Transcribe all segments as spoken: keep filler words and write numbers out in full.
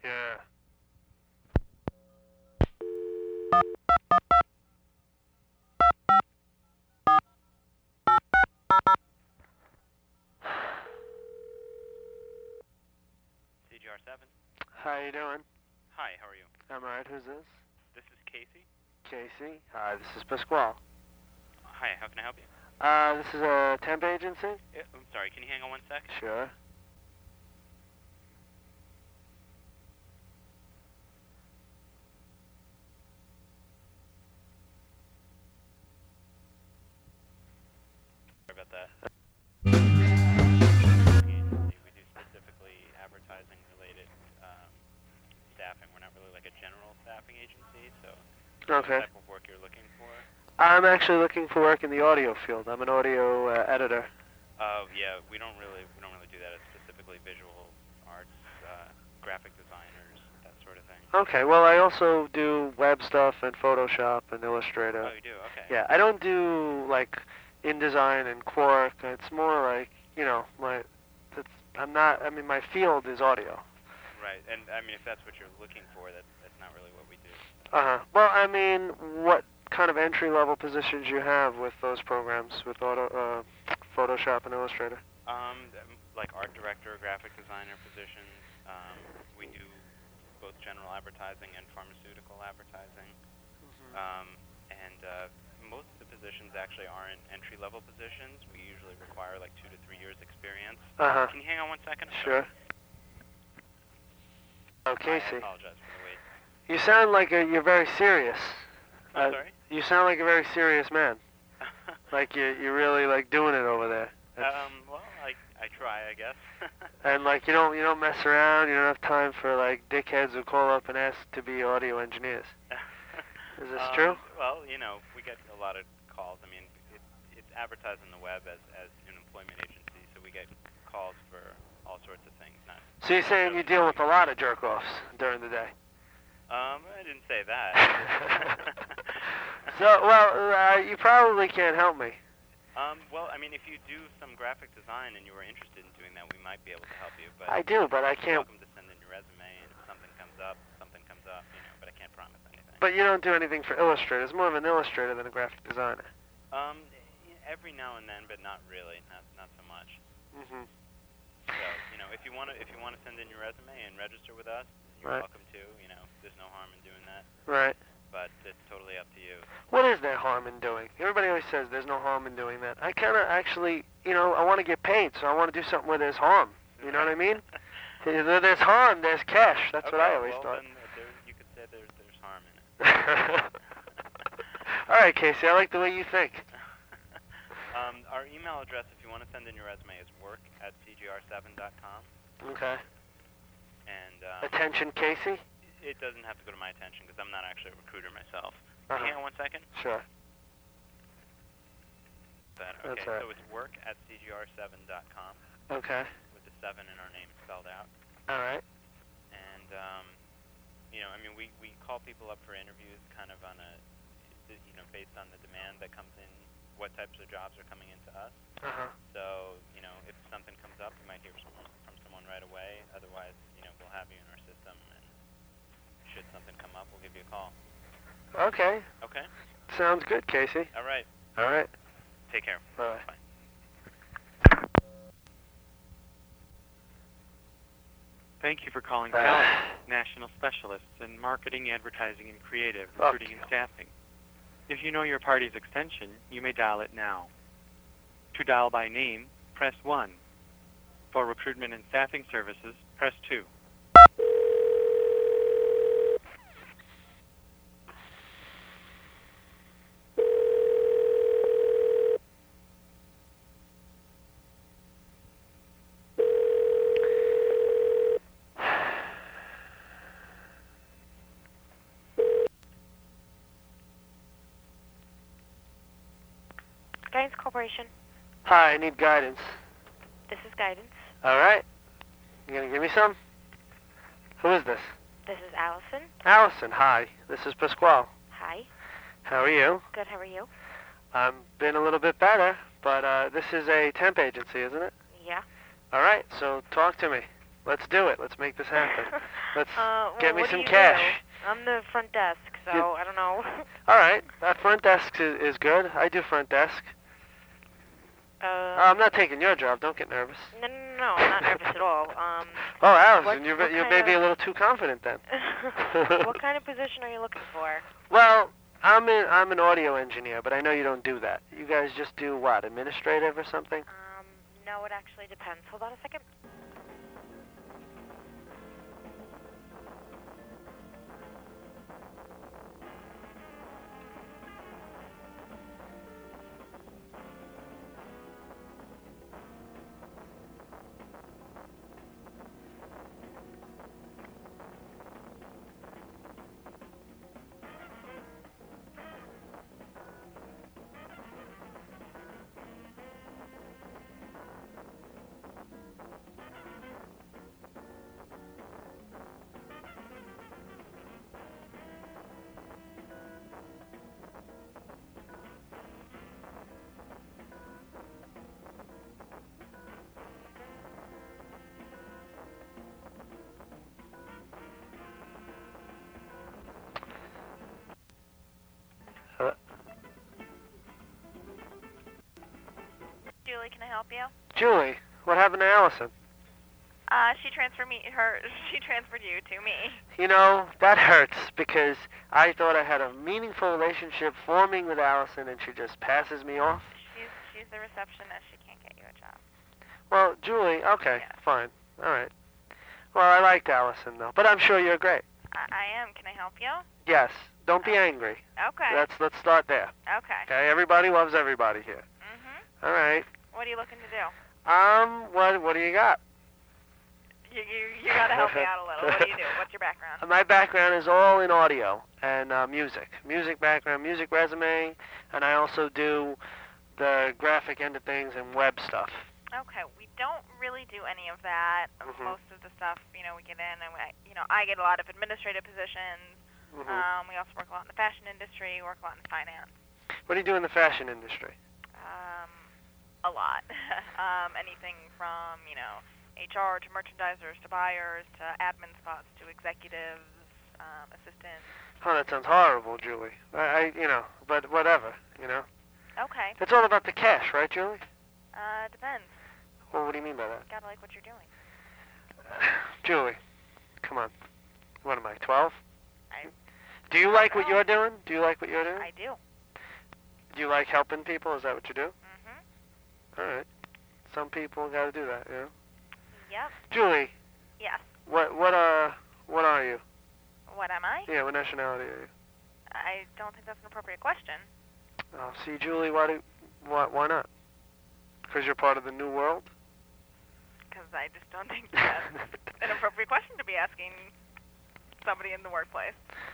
Yeah. C G R seven. How you doing? Hi, how are you? I'm alright. Who's this? This is Casey. Casey. Hi, this is Pasquale. Hi, how can I help you? Uh, this is a temp agency? Yeah, I'm sorry, can you hang on one sec? Sure. Sorry about that. Agency, we do specifically advertising related um, staffing. We're not really like a general staffing agency, so Okay. what type of work you're looking for? I'm actually looking for work in the audio field. I'm an audio uh, editor. Oh, uh, yeah, we don't really we don't really do that. It's specifically visual arts, uh, graphic designers, that sort of thing. Okay, well, I also do web stuff and Photoshop and Illustrator. Oh, you do? Okay. Yeah, I don't do, like, InDesign and Quark. It's more like, you know, my, it's, I'm not, I mean, my field is audio. Right, and I mean, if that's what you're looking for, that's, that's not really what we do. Uh-huh. Well, I mean, what kind of entry-level positions you have with those programs, with auto, uh, Photoshop and Illustrator? Um, like art director, graphic designer positions. Um, we do both general advertising and pharmaceutical advertising. Mm-hmm. Um, and uh, most of the positions actually aren't entry-level positions. We usually require like two to three years experience. Uh-huh. Can you hang on one second? Sure. Oh, I Casey. apologize for the wait. You sound like a, you're very serious. I'm uh, sorry? You sound like a very serious man. Like you, you're really like doing it over there. That's, um, well, I, I try, I guess. and like you don't, you don't mess around. You don't have time for like dickheads who call up and ask to be audio engineers. Is this um, true? Well, you know, we get a lot of calls. I mean, it, it's advertised on the web as, as an employment agency, so we get calls for all sorts of things. Not So you're saying you deal with a lot of jerk-offs during the day? Um, I didn't say that. So, well, uh, you probably can't help me. Um, well, I mean, if you do some graphic design and you were interested in doing that, we might be able to help you. But I do, but I you're can't. welcome to send in your resume, and if something comes up, something comes up, you know. But I can't promise anything. But you don't do anything for illustrators. More of an illustrator than a graphic designer. Um, every now and then, but not really, not not so much. Mm-hmm. So, you know, if you want to if you want to send in your resume and register with us, you're Right. welcome to. You know, there's no harm in doing that. Right. But it's totally up to you. What is there harm in doing? Everybody always says there's no harm in doing that. I kind of actually, you know, I want to get paid, so I want to do something where there's harm. You know what I mean? Where there's harm, there's cash. That's Okay, what I always well, thought. Then there, you could say there's there's harm in it. All right, Casey, I like the way you think. um, our email address, if you want to send in your resume, is work at c g r seven dot com. Okay. And um, Attention, Casey? it doesn't have to go to my attention because I'm not actually a recruiter myself. Uh-huh. Hang on one second. Sure. That, That's okay, all right. so it's work at c g r seven dot com Okay. with the seven in our name spelled out. All right. And, um, you know, I mean, we, we call people up for interviews kind of on a, you know, based on the demand that comes in, what types of jobs are coming into us. Uh-huh. So, you know, if something comes up, you might hear from, from someone right away. Otherwise, you know, we'll have you in our system, and should something come up, we'll give you a call. Okay. Okay? Sounds good, Casey. All right. All right. Take care. Bye. Bye. Thank you for calling Uh, Talent, National Specialists in Marketing, Advertising, and Creative, Fuck Recruiting and you. Staffing. If you know your party's extension, you may dial it now. To dial by name, press one. For recruitment and staffing services, press two. Guidance Corporation. Hi, I need guidance. This is Guidance. All right. You gonna give me some? Who is this? This is Allison. Allison, hi. This is Pasquale. Hi. How are you? Good, how are you? I'm been a little bit better, but uh, this is a temp agency, isn't it? Yeah. All right, so talk to me. Let's do it. Let's make this happen. Let's uh, well, get me what some do you cash. Do? I'm the front desk, so You- I don't know. All right. That front desk is, is good. I do front desk. uh, Uh, I'm not taking your job. Don't get nervous. no, no, no, I'm not nervous at all. Um, Oh, Allison, what- you're, what you're kind maybe of- a little too confident then. what kind of position are you looking for? Well, I'm in, I'm an audio engineer, but I know you don't do that. You guys just do what, administrative or something? Um, no, it actually depends. Hold on a second. Uh, Julie, can I help you? Julie, what happened to Allison? Uh, she transferred me her. She transferred you to me. You know, that hurts because I thought I had a meaningful relationship forming with Allison and she just passes me off. She's she's the receptionist. She can't get you a job. Well, Julie, okay, Yeah. fine. All right. Well, I liked Allison, though, but I'm sure you're great. I, I am. Can I help you? Yes, don't be Okay. angry. Okay. Let's let's start there. Okay. Okay, everybody loves everybody here. Mhm. All right. What are you looking to do? Um, what what do you got? You you you gotta help me out a little. What do you do? What's your background? My background is all in audio and uh, music. Music background, music resume, and I also do the graphic end of things and web stuff. Okay, we don't really do any of that. Mhm. Most of the stuff, you know, we get in and we, you know, I get a lot of administrative positions. Mhm. Um, we also work a lot in the fashion industry, work a lot in finance. What do you do in the fashion industry? Um, a lot. um, anything from, you know, H R to merchandisers to buyers to admin spots to executives, um, assistants. Oh, that sounds horrible, Julie. I, I you know, but whatever, you know. Okay. It's all about the cash, right, Julie? Uh, depends. Well, what do you mean by that? Gotta like what you're doing. Julie, come on. What am I, twelve? I, Do you like what know. you're doing? Do you like what you're doing? I do. Do you like helping people? Is that what you do? Mhm. All right. Some people got to do that, you know. Yep. Julie, Yes. what what uh what are you? What am I? Yeah, what nationality are you? I don't think that's an appropriate question. Oh, see, Julie, why do why why not? Because you're part of the new world. Because I just don't think that's an appropriate question to be asking somebody in the workplace.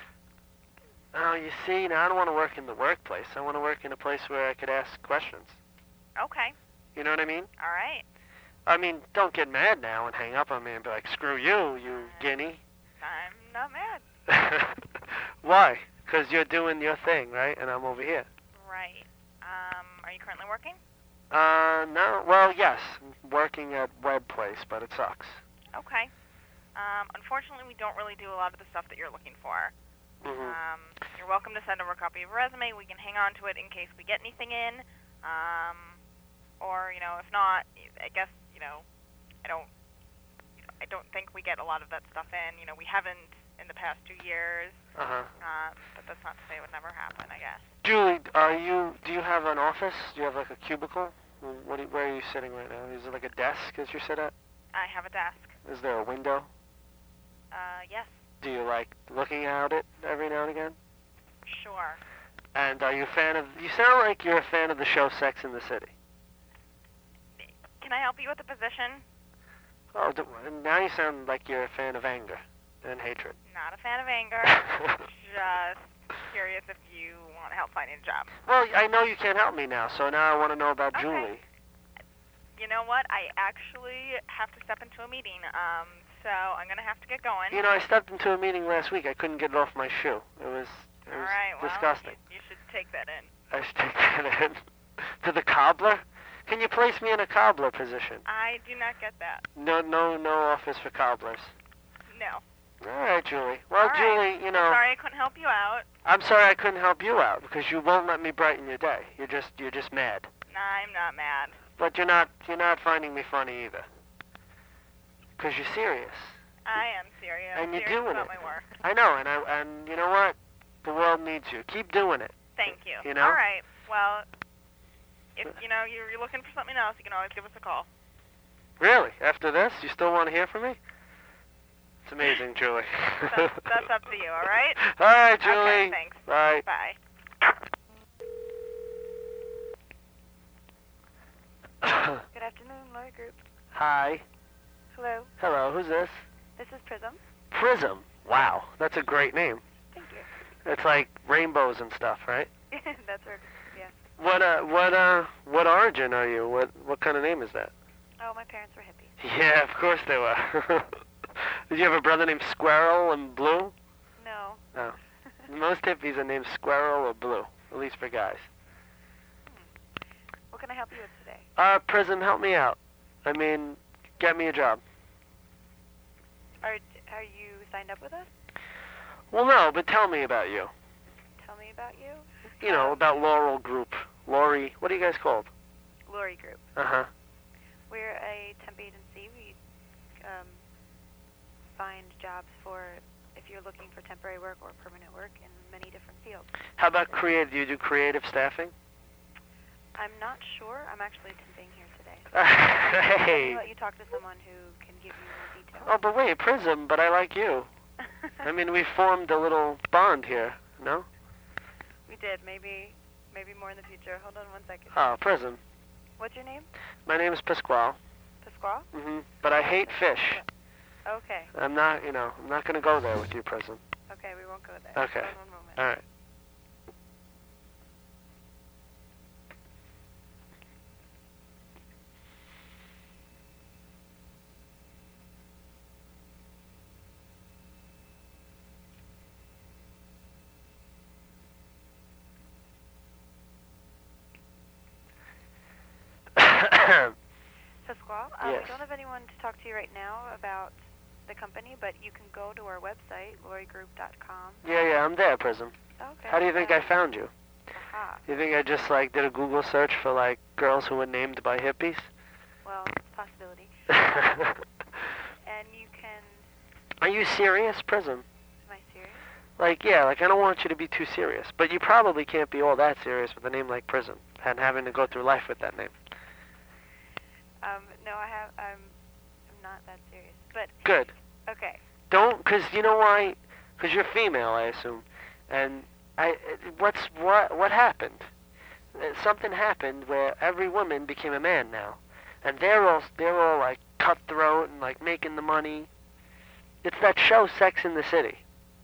Oh, you see, now I don't want to work in the workplace. I want to work in a place where I could ask questions. Okay. You know what I mean? All right. I mean, don't get mad now and hang up on me and be like, screw you, you guinea. I'm not mad. Why? Because you're doing your thing, right? And I'm over here. Right. Um, are you currently working? Uh, no. Well, yes. I'm working at Web Place, but it sucks. Okay. Um, unfortunately, we don't really do a lot of the stuff that you're looking for. Mm-hmm. Um, you're welcome to send over a copy of a resume. We can hang on to it in case we get anything in. Um, or, you know, if not, I guess, you know, I don't, you know, I don't think we get a lot of that stuff in. You know, we haven't in the past two years. Uh-huh. Um, but that's not to say it would never happen, I guess. Julie, are you, do you have an office? Do you have like a cubicle? What do you, where are you sitting right now? Is it like a desk as you sit at? I have a desk. Is there a window? Uh, yes, Do you like looking out it every now and again? sure. And are you a fan of, you sound like you're a fan of the show Sex in the City. Can I help you with the position? Oh, d- now you sound like you're a fan of anger and hatred. Not a fan of anger. Just curious if you want help finding a job. Well, I know you can't help me now, so now I want to know about Okay. Julie. You know what? I actually have to step into a meeting, um, so I'm gonna have to get going. You know, I stepped into a meeting last week. I couldn't get it off my shoe. It was, it All was right, well, disgusting. You, you should take that in. I should take that in. To the cobbler? Can you place me in a cobbler position? I do not get that. No, no, no office for cobblers. No. All right, Julie. Well, All right. Julie, you know, Sorry I couldn't help you out. I'm sorry I couldn't help you out because you won't let me brighten your day. You're just, you're just mad. I'm not mad. But you're not, you're not finding me funny either. Because you're serious. I am serious. And you're serious doing about it. my work. I know, and I, and you know what? The world needs you. Keep doing it. Thank you. You know? All right. Well, if you know you're, you're looking for something else, you can always give us a call. Really? After this, you still want to hear from me? It's amazing, Julie. That's, that's up to you. All right. All right, Julie. Okay. Thanks. Bye. Bye. Good afternoon, Lori Group. Hi. Hello, Hello. Who's this? this is Prism. Prism. Wow, that's a great name. Thank you. It's like rainbows and stuff, right? That's our, yeah. What uh, what uh, what origin are you? What what kind of name is that? Oh, my parents were hippies. Yeah, of course they were. Did you have a brother named Squirrel and Blue? No. No. Most hippies are named Squirrel or Blue, at least for guys. What can I help you with today? Uh, Prism, help me out. I mean, get me a job. Are are you signed up with us? Well, no, but tell me about you. Tell me about you. You know, Um, about Laurel Group. Lori, what are you guys called? Lori Group. Uh-huh. We're a temp agency. We um, find jobs for if you're looking for temporary work or permanent work in many different fields. How about creative? Do you do creative staffing? I'm not sure. I'm actually temping here today. Let me Hey. let you talk to someone who can give you more details. Oh, but wait, Prism, but I like you. I mean, we formed a little bond here, no? we did. Maybe, maybe more in the future. Hold on one second. Oh, Prism. What's your name? My name is Pasquale. Pasquale? hmm But I hate fish. Okay. I'm not, you know, I'm not going to go there with you, Prism. Okay, we won't go there. Okay. Hold on one moment. All right. Pasquale, uh, Yes. we don't have anyone to talk to you right now about the company, but you can go to our website, lori group dot com. Yeah, yeah, I'm there, Prism. Okay. How do you think uh, I found you? Aha. You think I just, like, did a Google search for, like, girls who were named by hippies? Well, possibility. And you can. Are you serious, Prism? Am I serious? Like, yeah, like, I don't want you to be too serious. But you probably can't be all that serious with a name like Prism and having to go through life with that name. Um, no, I have. I'm. I'm not that serious. But Good. okay. Don't, because you know why? Because you're female, I assume. And I, what's, what, what happened? Uh, Something happened where every woman became a man now. And they're all, they're all, like, cutthroat and, like, making the money. It's that show, Sex in the City.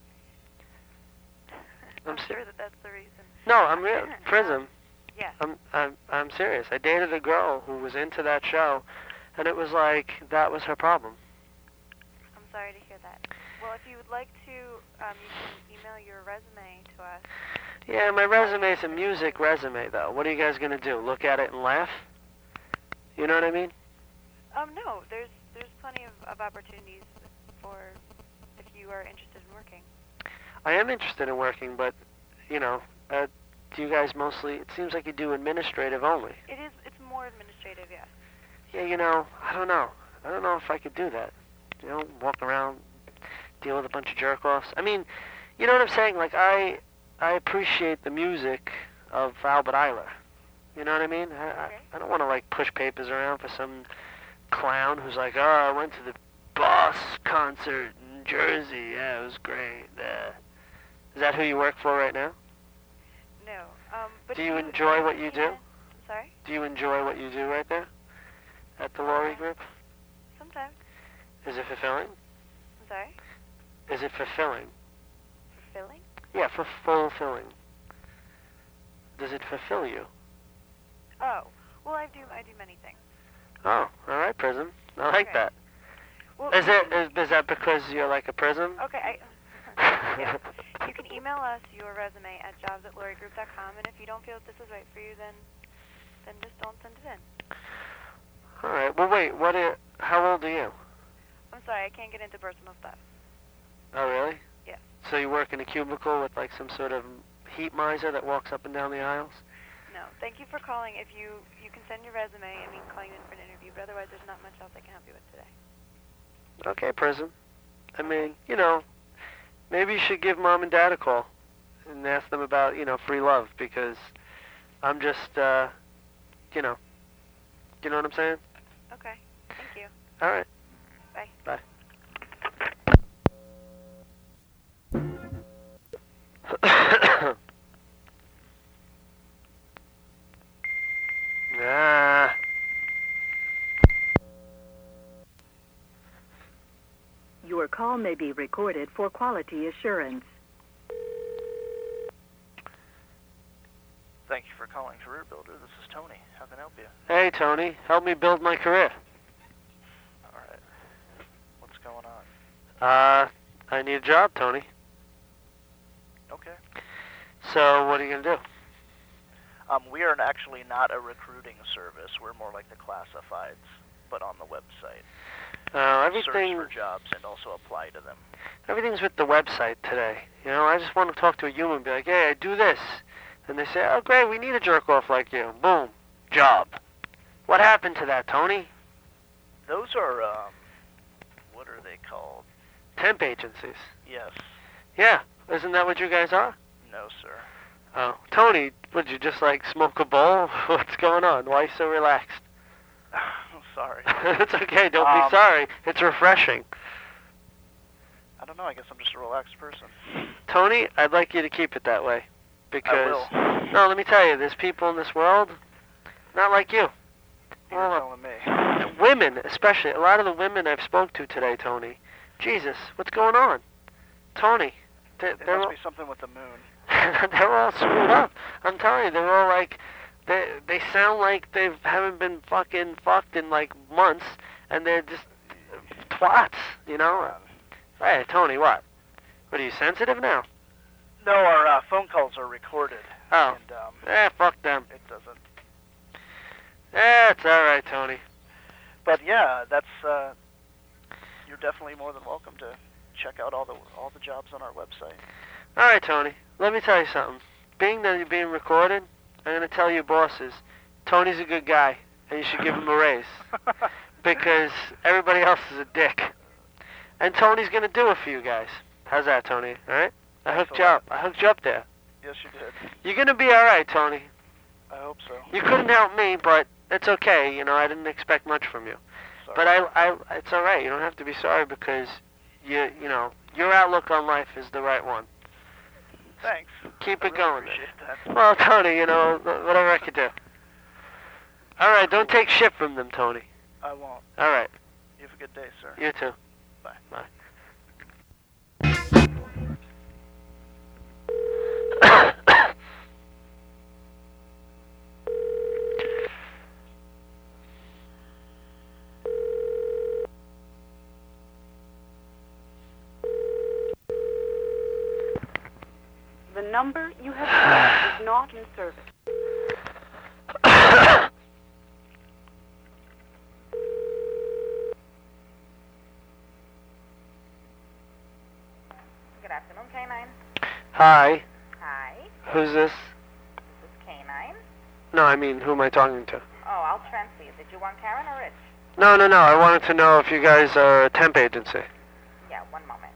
I'm I'm sure ser- that that's the reason. No, I'm real. Prism. Yeah. I'm, I'm, I'm serious. I dated a girl who was into that show, and it was like, that was her problem. I'm sorry to hear that. Well, if you would like to, um, you can email your resume to us. Yeah, my resume's a music resume, though. What are you guys gonna do? Look at it and laugh? You know what I mean? Um, no, there's there's plenty of, of opportunities for if you are interested in working. I am interested in working, but, you know, uh, do you guys mostly, it seems like you do administrative only. It is. It's more administrative, yes. Yeah, you know, I don't know. I don't know if I could do that. You know, walk around, deal with a bunch of jerk-offs. I mean, you know what I'm saying? Like, I I appreciate the music of Albert Eiler. You know what I mean? I, Okay. I, I don't want to, like, push papers around for some clown who's like, oh, I went to the Boss concert in Jersey. Yeah, it was great. Uh, is that who you work for right now? No. Um, but Do if you enjoy what you do? I'm sorry. Do you enjoy what you do right there at the Lori Group? Sometimes. Is it fulfilling? I'm sorry. Is it fulfilling? Fulfilling? Yeah, for fulfilling. Does it fulfill you? Oh. Well, I do. I do many things. Oh, all right, Prism. I like Okay. that. Well, Is you it can- is, is that because you're like a prism? Okay. I, yeah. You can email us your resume at jobs at lori group dot com, and if you don't feel that this is right for you, then then just don't send it in. All right. Well, wait. What? Are, how old are you? I'm sorry, I can't get into personal stuff. Oh, really? Yes. So you work in a cubicle with like some sort of heat miser that walks up and down the aisles? No. Thank you for calling. If you you can send your resume and we can call you in for an interview, but otherwise there's not much else I can help you with today. Okay, Prism. I mean, you know, maybe you should give Mom and Dad a call and ask them about, you know, free love, because I'm just, uh, you know, you know what I'm saying? Okay. Thank you. All right. Bye. Bye. Ah. Your call may be recorded for quality assurance. Thank you for calling Career Builder. This is Tony. How can I help you? Hey, Tony. Help me build my career. All right. What's going on? Uh, I need a job, Tony. Okay. So what are you going to do? Um, we are actually not a recruiting service. We're more like the classifieds, but on the website. Uh, everything, Search for jobs and also apply to them. everything's with the website today. You know, I just want to talk to a human and be like, hey, I do this. And they say, oh, great, we need a jerk-off like you. Boom. Job. What happened to that, Tony? Those are, um, what are they called? Temp agencies. Yes. Yeah. Isn't that what you guys are? No, sir. Oh. Tony, would you just, like, smoke a bowl? What's going on? Why are you so relaxed? I'm sorry. It's okay. Don't Um, be sorry. It's refreshing. I don't know. I guess I'm just a relaxed person. Tony, I'd like you to keep it that way. Because, I will. no, let me tell you, there's people in this world not like you. You're Well, telling me. women, especially. A lot of the women I've spoke to today, Tony. Jesus, what's going on? Tony, they, It they're must all, be something with the moon. they're all screwed up. I'm telling you, they're all like, they they sound like they haven't been fucking fucked in like months, and they're just twats, you know? Hey, Tony, what? What, are you sensitive now? No, our uh, phone calls are recorded. Oh. And um, Eh, fuck them. it doesn't. Eh, it's all right, Tony. But yeah, that's uh, you're definitely more than welcome to check out all the all the jobs on our website. All right, Tony. Let me tell you something. Being that you're being recorded, I'm going to tell your bosses, Tony's a good guy, and you should give him a raise. Because everybody else is a dick. And Tony's going to do it for you guys. How's that, Tony? All right? I Thanks hooked a you lot. up. I hooked you up there. Yes, you did. You're going to be all right, Tony. I hope so. You couldn't help me, but it's okay. You know, I didn't expect much from you. Sorry. But I, I, it's all right. You don't have to be sorry because you, you know, your outlook on life is the right one. Thanks. Keep I it really going. appreciate that. Well, Tony, you know, whatever I could do. All right, don't take shit from them, Tony. I won't. All right, You have a good day, sir. you too. Bye. Bye. The number you have dialed is not in service. Good afternoon, K nine. Hi, Hi, who's this? this is K nine. No, I mean, who am I talking to? Oh, I'll transfer you. Did you want Karen or Rich? No, no, no. I wanted to know if you guys are a temp agency. Yeah, one moment.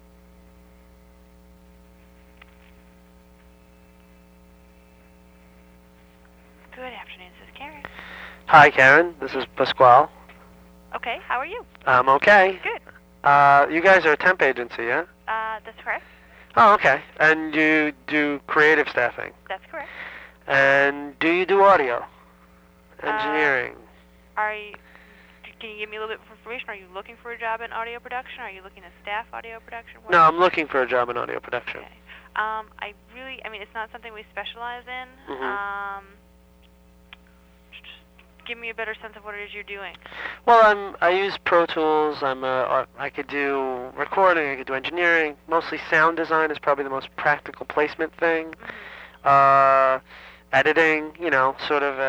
Good afternoon, this is Karen. Hi, Karen. This is Pasquale. Okay, how are you? I'm okay. Good. Uh, you guys are a temp agency, yeah? Uh, that's correct. Oh, okay. And you do creative staffing. That's correct. And do you do audio? Engineering. Are you, can you give me a little bit of information? Are you looking for a job in audio production? Are you looking to staff audio production? What- No, I'm looking for a job in audio production. Okay. Um, I really, I mean, it's not something we specialize in. Mhm. Um, just give me a better sense of what it is you're doing. Well, I'm. I use Pro Tools. I'm a. art- I could do recording. I could do engineering. Mostly sound design is probably the most practical placement thing. Mhm. Uh, editing. You know, sort of at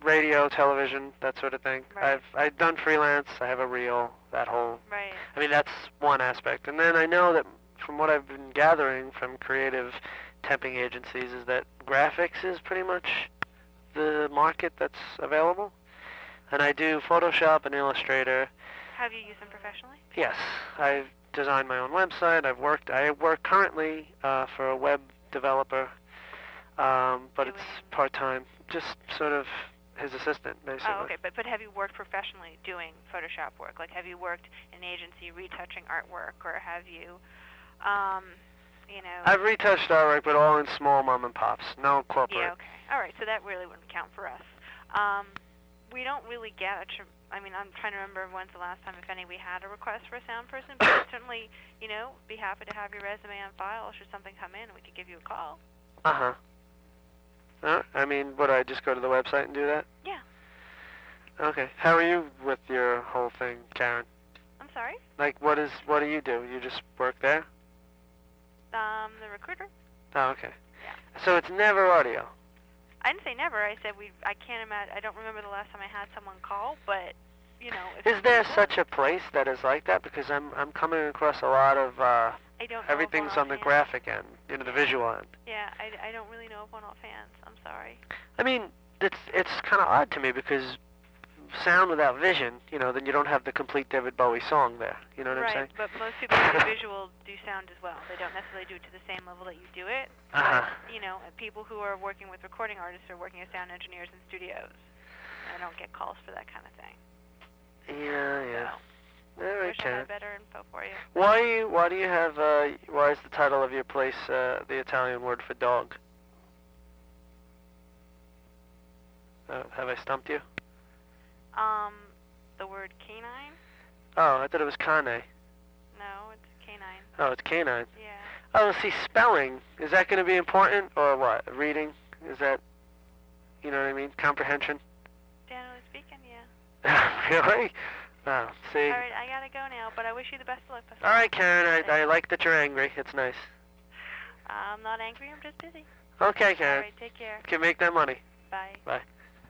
radio, television, that sort of thing. Right. I've I've done freelance. I have a reel. That whole. Right. I mean, that's one aspect. And then I know that from what I've been gathering from creative temping agencies is that graphics is pretty much the market that's available. And I do Photoshop and Illustrator. Have you used them professionally? Yes, I've designed my own website. I've worked. I work currently uh, for a web developer, um, but it's Doing- part-time. Just sort of his assistant, basically. Oh, okay. But but have you worked professionally doing Photoshop work? Like, have you worked in an agency retouching artwork, or have you, um, you know? I've retouched artwork, but all in small mom and pops, no corporate. Yeah. Okay. All right. So that really wouldn't count for us. Um, we don't really get a. Tr- I mean, I'm trying to remember when's the last time, if any, we had a request for a sound person. But I'd certainly, you know, be happy to have your resume on file. Should something come in, we could give you a call. Uh-huh. Uh, I mean, would I just go to the website and do that? Yeah. Okay. How are you with your whole thing, Karen? I'm sorry. Like, what is what do you do? You just work there? Um, the recruiter. Oh, okay. Yeah. So it's never audio. I didn't say never. I said we. I can't imagine. I don't remember the last time I had someone call, but you know. If Is there people- such a place that is like that? Because I'm I'm coming across a lot of uh, I don't know of everything's one on the offhand. graphic end, you know, the visual end. Yeah, I, I don't really know of one offhand. I'm sorry. I mean, it's it's kind of odd to me because sound without vision, you know, then you don't have the complete David Bowie song there. You know what right, I'm saying? but most people who do visual do sound as well. They don't necessarily do it to the same level that you do it. Uh-huh. But, you know, people who are working with recording artists are working as sound engineers in studios. I don't get calls for that kind of thing. Yeah, yeah. So, All I right, wish I Karen. had better info for you. Why do you why do you have uh why is the title of your place uh the Italian word for dog? Uh, have I stumped you? Um, the word canine? Oh, I thought it was cane. No, it's canine. Oh, it's canine. Yeah. Oh, see, spelling, is that going to be important or what? Reading? Is that, you know what I mean? Comprehension? Generally speaking, yeah. Really? Oh, see. All right, I gotta go now, but I wish you the best of luck. Pastor. All right, Karen, I, I like that you're angry. It's nice. I'm not angry. I'm just busy. Okay, All Karen. right, take care. Can make that money. Bye. Bye.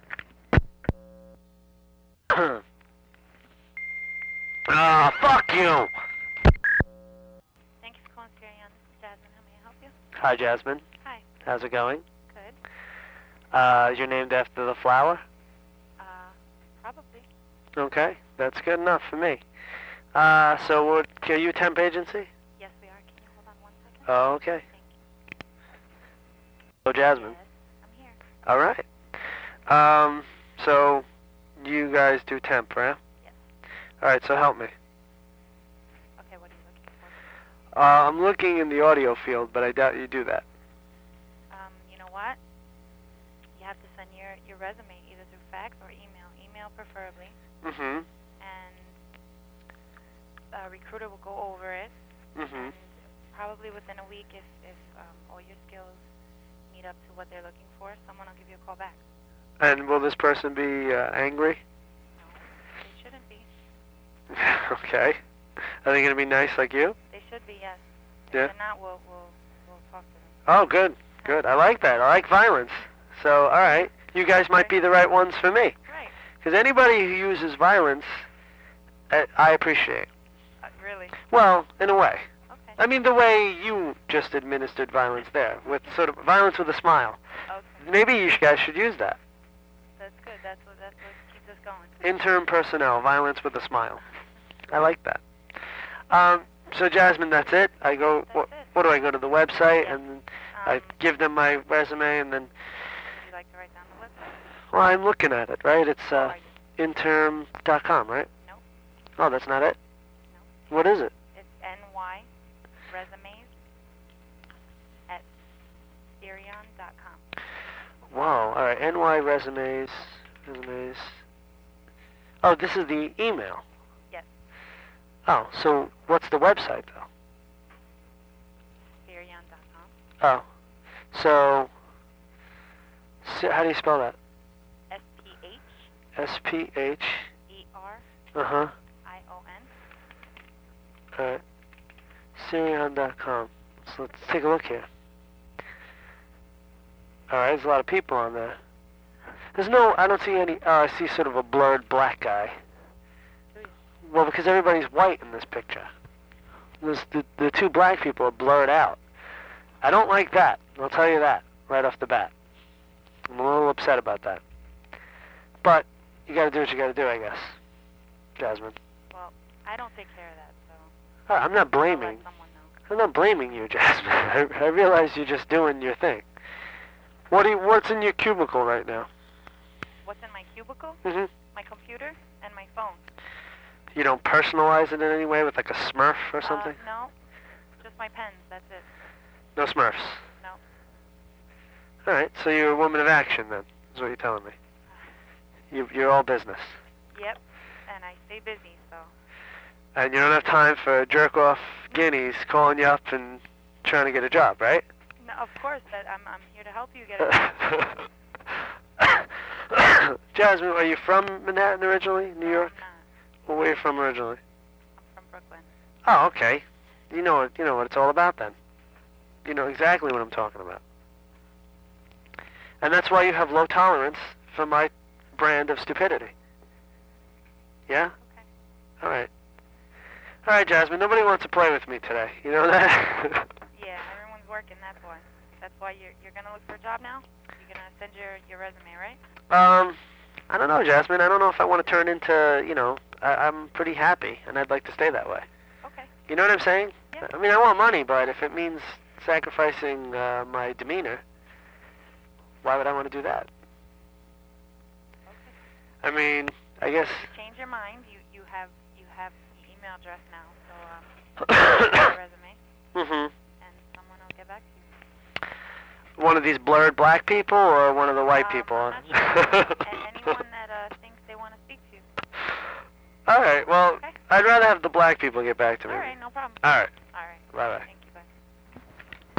Ah, fuck you! Thank you for calling Sirion. This is Jasmine. How may I help you? Hi, Jasmine. Hi. How's it going? Good. Uh, you're named after the flower? Uh, probably. Okay, that's good enough for me. Uh, so what, are you a temp agency? Yes, we are. Can you hold on one second? Oh, okay. Thank Oh, you. Jasmine. Yes, I'm here. All right. Um, so you guys do temp, right? Yes. All right, so help me. Okay, what are you looking for? Uh, I'm looking in the audio field, but I doubt you do that. Um, you know what? You have to send your, your resume either through fax or email. Email preferably. Mm-hmm. And a recruiter will go over it. Mm-hmm. And probably within a week, if, if um, all your skills meet up to what they're looking for, someone will give you a call back. And will this person be uh, angry? No, they shouldn't be. Okay. Are they going to be nice like you? They should be, yes. If Yeah. they're not, we'll, we'll, we'll talk to them. Oh, good. Good. I like that. I like violence. So, all right. You guys might be the right ones for me. Right. Because anybody who uses violence, uh, I appreciate. Uh, really? Well, in a way. Okay. I mean, the way you just administered violence there, with sort of violence with a smile. Okay. Maybe you guys should use that. That's good. That's what, that's what keeps us going. Intern personnel, violence with a smile. I like that. Um, so, Jasmine, that's it. I go. That's What, it. what do I go to the website Yes. and Um, I give them my resume and then. would you like to write down the website? Well, I'm looking at it, right? It's Or uh, are you- interm dot com, right? No. Oh, that's not it. No. What is it? It's N Y resumes at Sirion dot com. Wow. All right. N Y resumes. Resumes. Oh, this is the email. Yes. Oh, so what's the website though? Sirion dot com. Oh, so, so how do you spell that? S P H S P H. E R Uh huh. I O N. All right. Sirion dot com. So let's take a look here. All right, there's a lot of people on there. There's no, I don't see any, oh, I see sort of a blurred black guy. Well, because everybody's white in this picture. There's the, the two black people are blurred out. I don't like that. I'll tell you that right off the bat. I'm a little upset about that. But you gotta do what you gotta do, I guess. Jasmine. Well, I don't take care of that, so Oh, I'm not I'll blaming. let someone know. I'm not blaming you, Jasmine. I, I realize you're just doing your thing. What do you, what's in your cubicle right now? What's in my cubicle? Mm-hmm. My computer and my phone. You don't personalize it in any way with like a Smurf or something? Uh, no, just my pens. That's it. No Smurfs? No. All right, so you're a woman of action then, is what you're telling me. You, you're all business. Yep. And I stay busy, so. And you don't have time for jerk-off guineas calling you up and trying to get a job, right? No, of course. That I'm I'm here to help you get it. Jasmine, are you from Manhattan originally, New York? I'm not. Well, where are you from originally? I'm from Brooklyn. Oh, okay. You know what you know what it's all about then. You know exactly what I'm talking about. And that's why you have low tolerance for my brand of stupidity. Yeah? Okay. All right. All right, Jasmine. Nobody wants to play with me today. You know that? Yeah, everyone's working. That's why. That's why you're you're gonna look for a job now. You're gonna send your your resume, right? um, I don't know, Jasmine. I don't know if I want to turn into, you know, I, I'm pretty happy, and I'd like to stay that way. Okay. You know what I'm saying? Yeah. I mean, I want money, but if it means sacrificing uh, my demeanor, why would I want to do that? Okay. I mean, I guess. If you change your mind, you you have you have the email address now, so um, send your resume, Mm-hmm. and someone will get back to you. One of these blurred black people or one of the white Um, people? I'm not sure. A- anyone that uh, thinks they want to speak to you. All right. Well, Okay. I'd rather have the black people get back to me. All right, no problem. All right. All right. Bye bye. Thank you. Bye.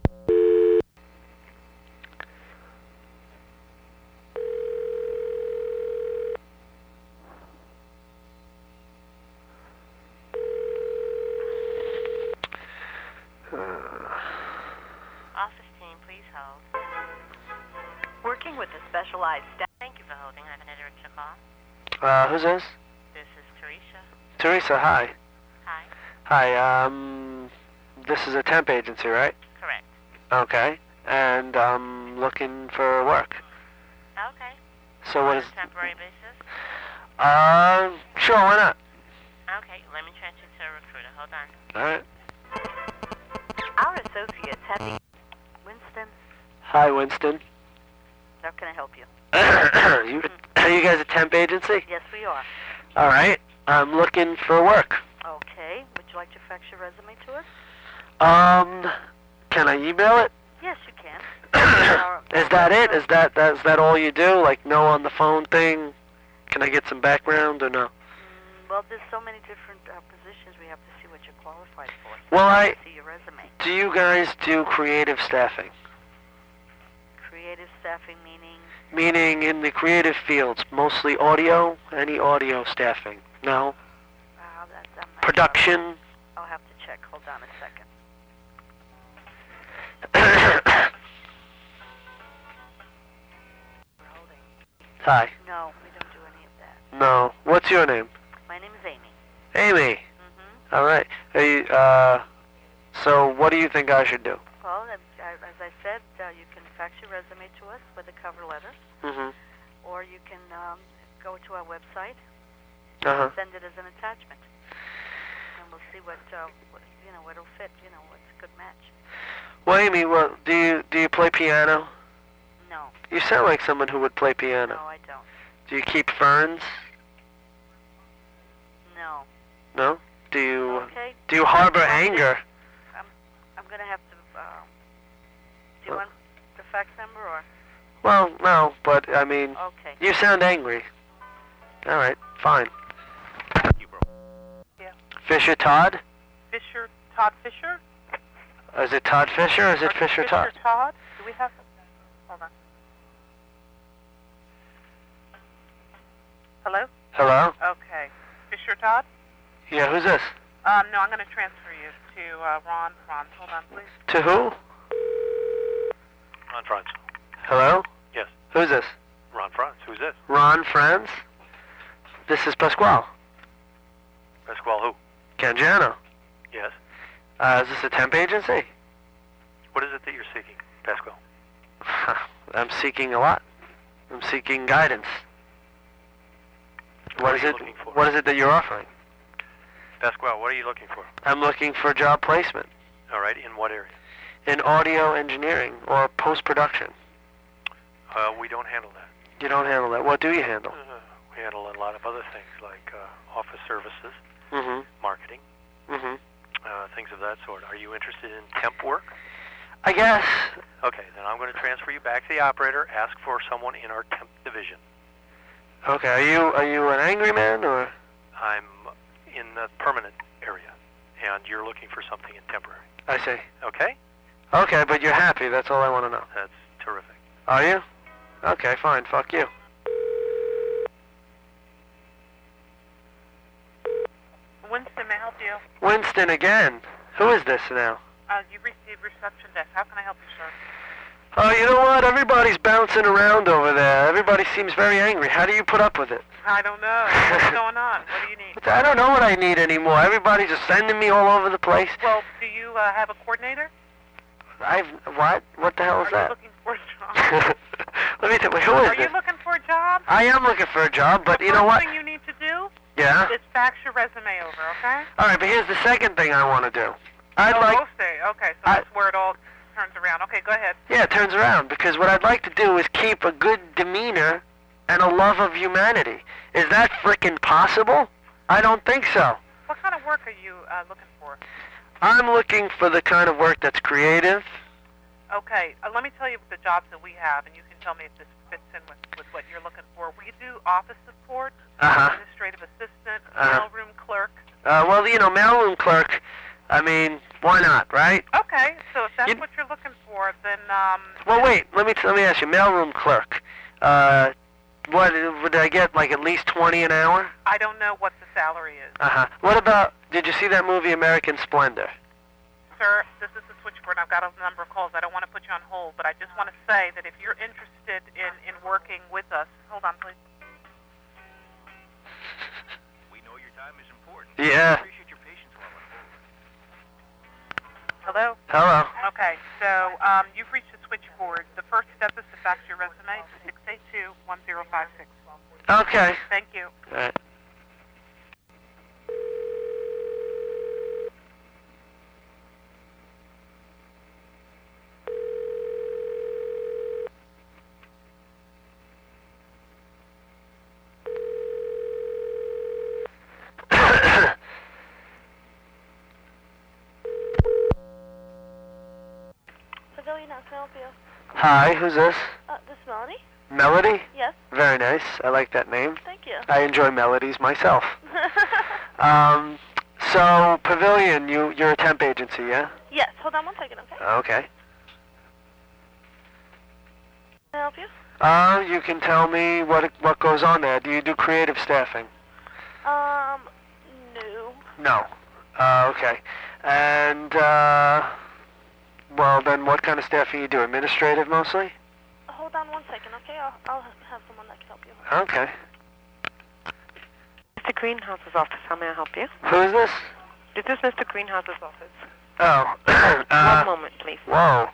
Office team, please hold. Working with a specialized staff. Thank you for holding. I have an editor call. Uh, who's this? This is Teresa. Teresa. Hi. Hi. Hi. Um, this is a temp agency, right? Correct. Okay. And I'm looking for work. Okay. So what On is? a temporary basis? Uh, sure. Why not? Okay, let me transfer you to a recruiter. Hold on. All right. Our associates have the... Winston, Hi, Winston. how can I help you? you, are you guys a temp agency? Yes, we are. All right. I'm looking for work. Okay. Would you like to fax your resume to us? Um, can I email it? Yes, you can. Our- Is that it? Is that, that is that all you do? Like no on the phone thing? Can I get some background or no? Mm, well, there's so many different uh, positions. We have to see what you're qualified for. So Well, we I- have to see your resume. Do you guys do creative staffing? Creative staffing meaning... Meaning in the creative fields, mostly audio? Any audio staffing? No? Uh, that, I'm not Production? sure. I'll have to check. Hold on a second. We're holding. Hi. No, we don't do any of that. No. What's your name? My name is Amy. Amy. Mm-hmm. All right. Are you, uh, so what do you think I should do? Well, as as I said, uh, you can fax your resume to us with a cover letter, Mm-hmm. or you can um, go to our website Uh-huh. and send it as an attachment, and we'll see what, uh, what you know, what'll fit. You know, what's a good match. Well, Amy, well, do you do you play piano? No, You sound like someone who would play piano. no, I don't. Do you keep ferns? No. No? Do you Okay. do you harbor anger? I'm gonna have to. Um, do you want the fax number or? Well, no, but I mean, Okay. you sound angry. All right, fine. You bro. Yeah. Fisher Todd? Fisher, Todd Fisher? Is it Todd Fisher or is it Or Fisher Todd? Fisher Todd? Do we have... Hold on. Hello? Hello? Okay. Fisher Todd? Yeah, who's this? Um, no, I'm going to transfer you to uh, Ron. Ron, hold on, please. To who? On front. Hello? Yes. Who's this? Ron Franz. Who's this? Ron Franz? This is Pasquale. Pasquale who? Cangiano. Yes. Uh, is this a temp agency? What is it that you're seeking, Pasquale? I'm seeking a lot. I'm seeking guidance. What, What are is you it? looking for? What is it that you're offering? Pasquale, what are you looking for? I'm looking for job placement All right, in what area? in audio engineering or post-production. Uh, we don't handle that. You don't handle that. What do you handle? Uh, we handle a lot of other things like uh, office services, Mm-hmm. marketing, Mm-hmm. uh, things of that sort. Are you interested in temp work? I guess. Okay, then I'm going to transfer you back to the operator. Ask for someone in our temp division. Okay. Are you are you an angry man or? I'm in the permanent area, and you're looking for something in temporary. I see. Okay? Okay, but you're happy. That's all I want to know. That's terrific. Are you? Okay, fine. Fuck you. Winston, may I help you? Winston again. Who is this now? Uh, you received reception desk. How can I help you, sir? Oh, you know what? Everybody's bouncing around over there. Everybody seems very angry. How do you put up with it? I don't know. What's going on? What do you need? I don't know what I need anymore. Everybody's just sending me all over the place. Well, do you uh, have a coordinator? I've what? What the hell is Are that? you looking for a job? Let me tell you. Who is Are this? you looking for a job? I am looking for a job, but the you know what? first thing you need to do Yeah. is fax your resume over, okay? All right, but here's the second thing I want to do. I'd oh, like. okay, okay. So I- that's where it all turns around. Okay, go ahead. Yeah, it turns around because what I'd like to do is keep a good demeanor and a love of humanity. Is that frickin' possible? I don't think so. What kind of work are you uh, looking for? I'm looking for the kind of work that's creative. Okay, uh, let me tell you the jobs that we have, and you can tell me if this fits in with, with what you're looking for. We do office support, Uh-huh. administrative assistant, Uh-huh. mailroom clerk. Uh, well, you know, mailroom clerk. I mean, why not, right? Okay, so if that's You- what you're looking for, then um. Well, wait. Let me let me ask you, mailroom clerk. Uh, what would I get? Like at least twenty an hour? I don't know what the salary is. Uh huh. What about? Did you see that movie American Splendor? Sir, this is the switchboard. I've got a number of calls. I don't want to put you on hold, but I just want to say that if you're interested in, in working with us, hold on, please. We know your time is important. Yeah. Appreciate your patience while on hold. Hello? Hello. Okay, so um, you've reached the switchboard. The first step is to fax your resume to six eight two, one zero five six. Okay. Thank you. All right. Pavilion, how can I help you? Hi, who's this? Uh, this is Melanie? Melody? Yes. Very nice. I like that name. Thank you. I enjoy melodies myself. um, so Pavilion, you you're a temp agency, yeah? Yes, hold on one second, okay? Okay. Can I help you? Uh, you can tell me what what goes on there. Do you do creative staffing? Um, no. No. Uh, okay. And uh, well, then what kind of staffing you do? Administrative mostly? Hold on one second, okay? I'll, I'll have someone that can help you. Okay. Mister Greenhouse's office, how may I help you? Who is this? This is Mister Greenhouse's office. Oh. uh, One moment, please. Whoa.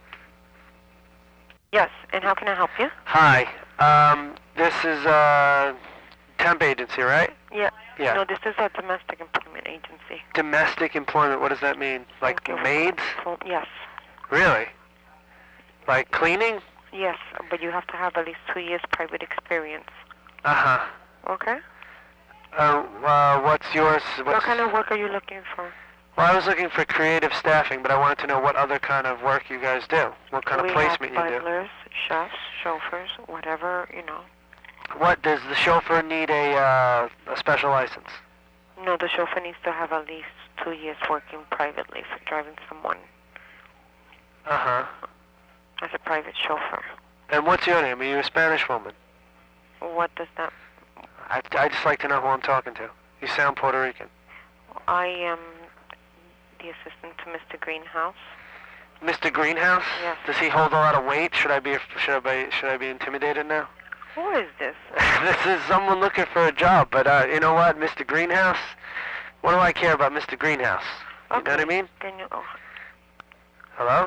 Yes, and how can I help you? Hi. Um, this is uh, temp agency, right? Yeah. Yeah. No, this is a domestic employment agency. Domestic employment. What does that mean? Like maids? So, yes. Really? Like cleaning? Yes, but you have to have at least two years private experience. Uh huh. Okay. Uh, uh, what's yours? What's, What kind of work are you looking for? Well, I was looking for creative staffing, but I wanted to know what other kind of work you guys do. What kind we of placement have you do. butlers, chefs, chauffeurs, whatever, you know. What does the chauffeur need a uh, a special license? No, the chauffeur needs to have at least two years working privately for driving someone Uh huh. as a private chauffeur. And what's your name? Are you a Spanish woman? What does that... I I just like to know who I'm talking to. You sound Puerto Rican. I am the assistant to Mister Greenhouse. Mister Greenhouse? Yes. Does he hold a lot of weight? Should I be should I be should I be intimidated now? Who is this? This is someone looking for a job, but uh, you know what, Mister Greenhouse? What do I care about Mister Greenhouse? You Okay. know what I mean? Then you, oh, Hello?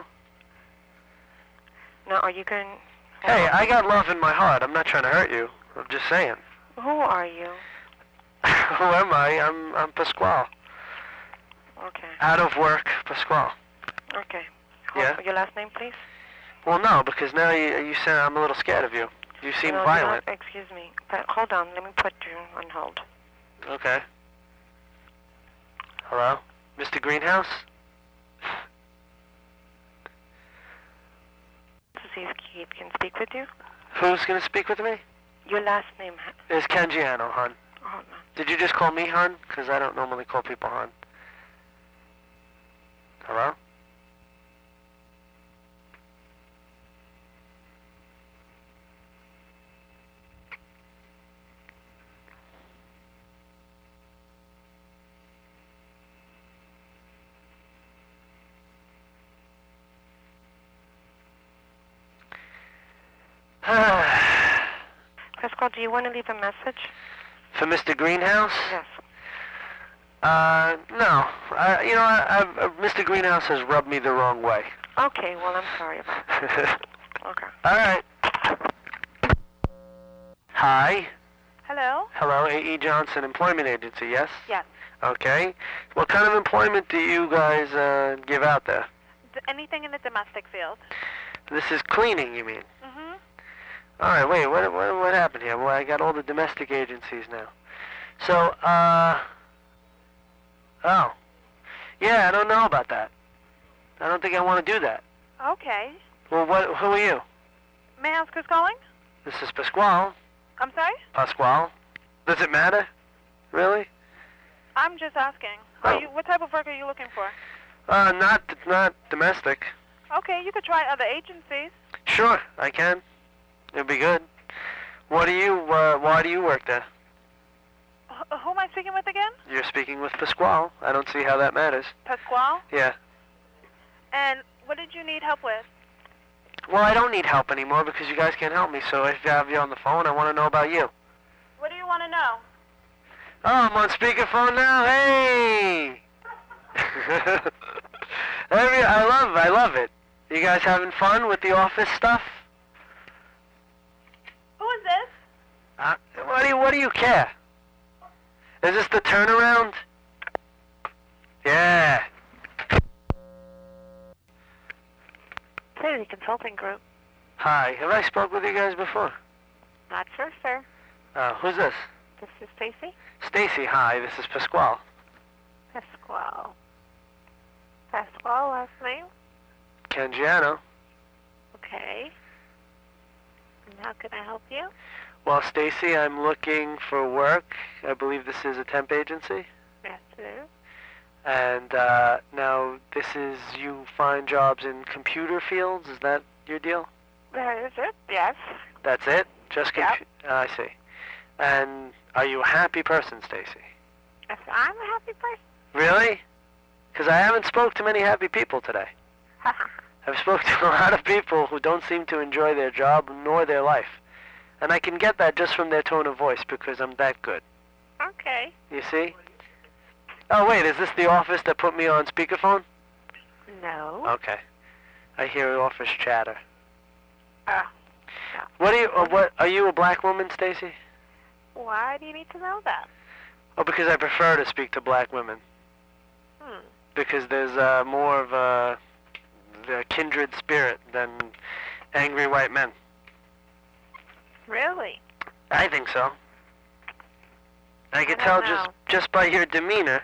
now, are you going... Hey, I got love in my heart. I'm not trying to hurt you. I'm just saying. Who are you? Who am I? I'm I'm Pasquale. Okay. Out of work, Pasquale. Okay. Yeah? Your last name, please? Well, no, because now you you say I'm a little scared of you. You seem no, violent. Not, excuse me. But hold on. Let me put you on hold. Okay. Hello? Mister Greenhouse? To see if Keith can speak with you. Who's going to speak with me? Your last name. Is Cangiano, hon. Oh, no. Did you just call me hon? Because I don't normally call people hon. Hello? Pascal, do you want to leave a message? For Mister Greenhouse? Yes. Uh, no. I, you know, I, I've, uh, Mister Greenhouse has rubbed me the wrong way. Okay, well, I'm sorry about that. Okay. All right. Hi. Hello? Hello, A E. Johnson Employment Agency, yes? Yes. Okay. What kind of employment do you guys uh, give out there? D- anything in the domestic field. This is cleaning, you mean? Mm-hmm. All right, wait, what, what, what happened here? Well, I got all the domestic agencies now. So, uh... Oh. Yeah, I don't know about that. I don't think I want to do that. Okay. Well, what, who are you? May I ask who's calling? This is Pasquale. I'm sorry? Pasquale? Does it matter? Really? I'm just asking. Oh. Are you, what type of work are you looking for? Uh, not, not domestic. Okay, you could try other agencies. Sure, I can. It'd be good. What do you, uh, why do you work there? H- who am I speaking with again? You're speaking with Pasquale. I don't see how that matters. Pasquale? Yeah. And what did you need help with? Well, I don't need help anymore because you guys can't help me. So if I have you on the phone, I want to know about you. What do you want to know? Oh, I'm on speakerphone now. Hey! Every, I love, I love it. You guys having fun with the office stuff? Who is this? Uh, what do you, what do you care? Is this the turnaround? Yeah. Clearly Consulting Group. Hi. Have I spoke with you guys before? Not sure, sir. Uh, who's this? This is Stacy. Stacy. Hi. This is Pasquale. Pasquale. Pasquale, last name? Cangiano. Okay. And how can I help you? Well, Stacy, I'm looking for work. I believe this is a temp agency. Yes, it is. And uh, now this is you find jobs in computer fields. Is that your deal? That is it, yes. That's it? Just compu- Yep. uh, I see. And are you a happy person, Stacy? Yes, I'm a happy person. Really? Because I haven't spoke to many happy people today. I've spoke to a lot of people who don't seem to enjoy their job nor their life. And I can get that just from their tone of voice because I'm that good. Okay. You see? Oh, wait, is this the office that put me on speakerphone? No. Okay. I hear office chatter. Ah. What are you, uh, what, are you a black woman, Stacy? Why do you need to know that? Oh, because I prefer to speak to black women. Hmm. Because there's uh, more of a, a kindred spirit than angry white men. Really? I think so. I can I tell don't just know. just by your demeanor.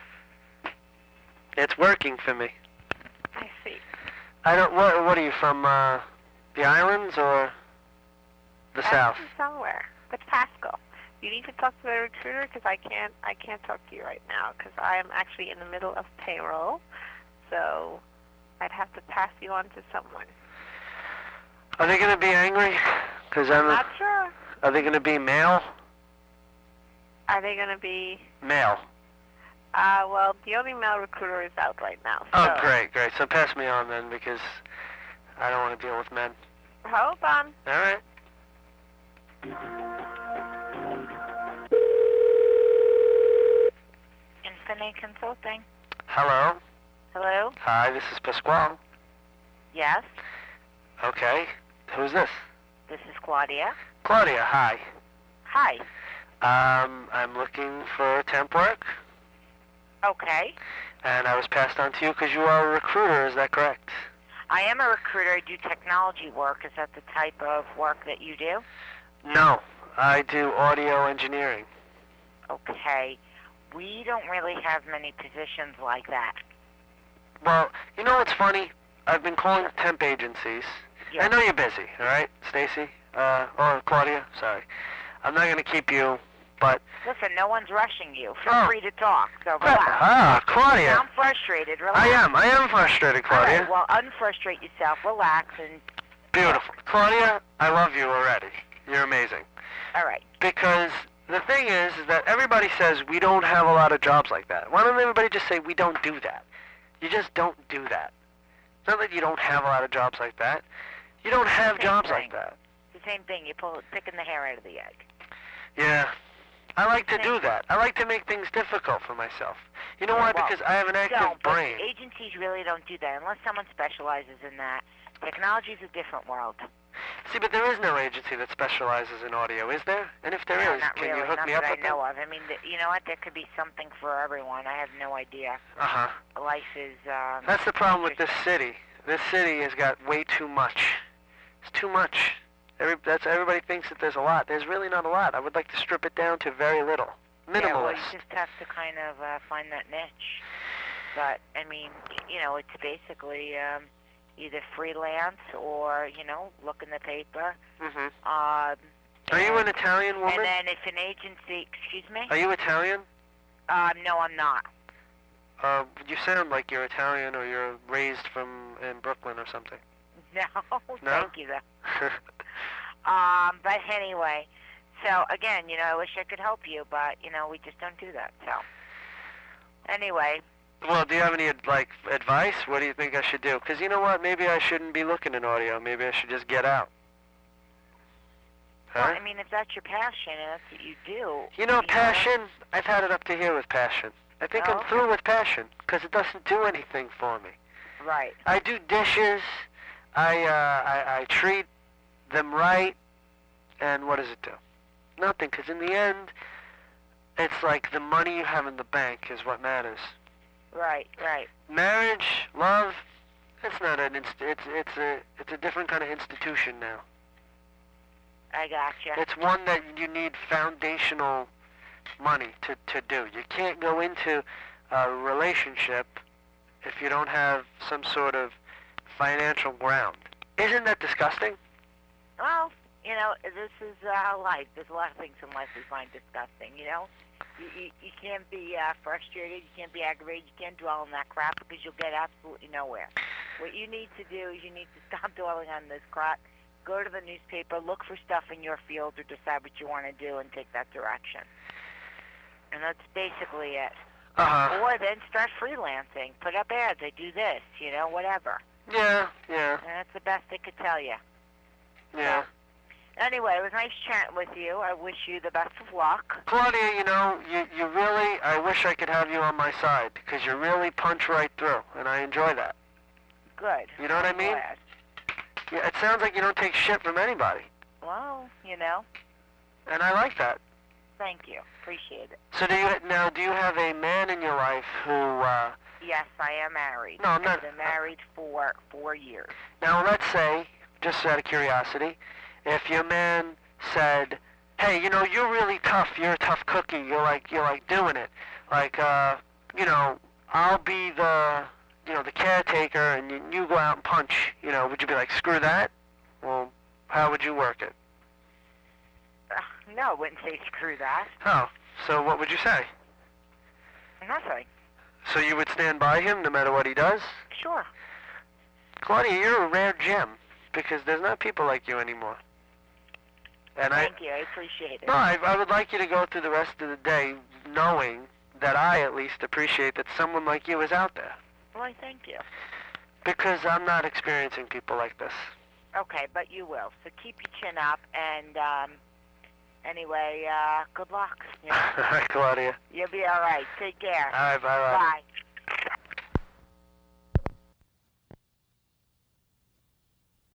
It's working for me. I see. I don't. What? What are you from? Uh, the islands or the I'm south? from somewhere. But Pascal, you need to talk to the recruiter because I can't. I can't talk to you right now because I am actually in the middle of payroll. So I'd have to pass you on to someone. Are they gonna be angry? Cause I'm. Not sure. Are they gonna be male? Are they going to be? Male. Uh, well, the only male recruiter is out right now. So. Oh, great, great. So pass me on then, because I don't want to deal with men. Hold on. All right. Infinite Consulting. Hello? Hello? Hi, this is Pasquale. Yes, Okay. Who's this? this is Claudia. Claudia, hi. Hi. Um, I'm looking for temp work, Okay. and I was passed on to you because you are a recruiter, is that correct? I am a recruiter. I do technology work. Is that the type of work that you do? No, I do audio engineering. Okay. We don't really have many positions like that. Well, you know what's funny? I've been calling temp agencies. I know you're busy, all right, Stacy? Uh, or Claudia, sorry. I'm not going to keep you, but... Listen, no one's rushing you. Feel Oh. free to talk. So relax. Ah, Claudia. I'm frustrated. Relax. I am. I am frustrated, Claudia. All right, well, unfrustrate yourself. Relax and... Beautiful. Claudia, I love you already. You're amazing. All right. Because the thing is, is that everybody says we don't have a lot of jobs like that. Why don't everybody just say we don't do that? You just don't do that. It's not that you don't have a lot of jobs like that. You don't have Same jobs thing. like that. It's the same thing. You're pull, picking the hair out of the egg. Yeah. I like to do that. I like to make things difficult for myself. You know why? Well, Because I have an active don't, but brain. agencies really don't do that unless someone specializes in that. Technology is a different world. See, but there is no agency that specializes in audio, is there? And if there no, is, not can really. you hook not me that up I with know them? of. I mean, th- you know what? There could be something for everyone. I have no idea. Uh-huh. Life is. Um, That's the problem with this city. This city has got way too much. It's too much. Every, that's everybody thinks that there's a lot. There's really not a lot. I would like to strip it down to very little. Minimalist. Yeah, well, you just have to kind of uh, find that niche. But I mean, y- you know, it's basically um, either freelance or you know, look in the paper. Mm-hmm. Um, Are you an and- Italian woman? And then if an agency, excuse me. Are you Italian? Um, no, I'm not. Uh, you sound like you're Italian or you're raised from in Brooklyn or something. No, No? thank you though. Um, but anyway, so again, you know, I wish I could help you, but you know, we just don't do that. So anyway, Well, do you have any like advice? What do you think I should do? Because you know what? Maybe I shouldn't be looking in audio. Maybe I should just get out. well, Huh? I mean, if that's your passion and that's what you do, You know, passion, I've had it up to here with passion. I think Oh, I'm okay. through with passion because it doesn't do anything for me. right? I do dishes. I, uh, I, I treat them right. And what does it do? Nothing, because in the end, it's like the money you have in the bank is what matters. Right, right. Marriage, love, it's not an inst- it's it's a it's a different kind of institution now. I gotcha. It's one that you need foundational money to, to do. You can't go into a relationship if you don't have some sort of financial ground. Isn't that disgusting? Well, you know, this is uh, life. There's a lot of things in life we find disgusting. You know, you you, you can't be uh, frustrated. You can't be aggravated. You can't dwell on that crap because you'll get absolutely nowhere. What you need to do is you need to stop dwelling on this crap. Go to the newspaper, look for stuff in your field, or decide what you want to do and take that direction. And that's basically it. Uh-huh. Or then start freelancing. Put up ads. I do this, you know, whatever. Yeah, yeah, And that's the best I could tell you. yeah. Anyway, it was nice chatting with you. I wish you the best of luck. Claudia, you know, you, you really, I wish I could have you on my side because you really punch right through, and I enjoy that. Good. You know what I I'm mean? glad. Yeah, it sounds like you don't take shit from anybody, Well, you know, and I like that. thank you. Appreciate it. So do you now? Do you have a man in your life who? Uh, Yes, I am married. No, I'm not- I've been married for four years. now let's say, just out of curiosity, if your man said, "Hey, you know, you're really tough. You're a tough cookie. You're like, you're like doing it. Like, uh, you know, I'll be the, you know, the caretaker, and you, you go out and punch. You know, would you be like, screw that? Well, how would you work it? Uh, no, I wouldn't say screw that. Oh, so what would you say? Nothing. So you would stand by him no matter what he does? Sure. Claudia, you're a rare gem because there's not people like you anymore. And I, Thank you. I appreciate it. no, I, I would like you to go through the rest of the day knowing that I at least appreciate that someone like you is out there. Well, I thank you. Because I'm not experiencing people like this. Okay, but you will. So keep your chin up, and um, Anyway, uh, good luck. You know? All right, Claudia. You'll be all right. Take care. All right, bye-bye. Bye.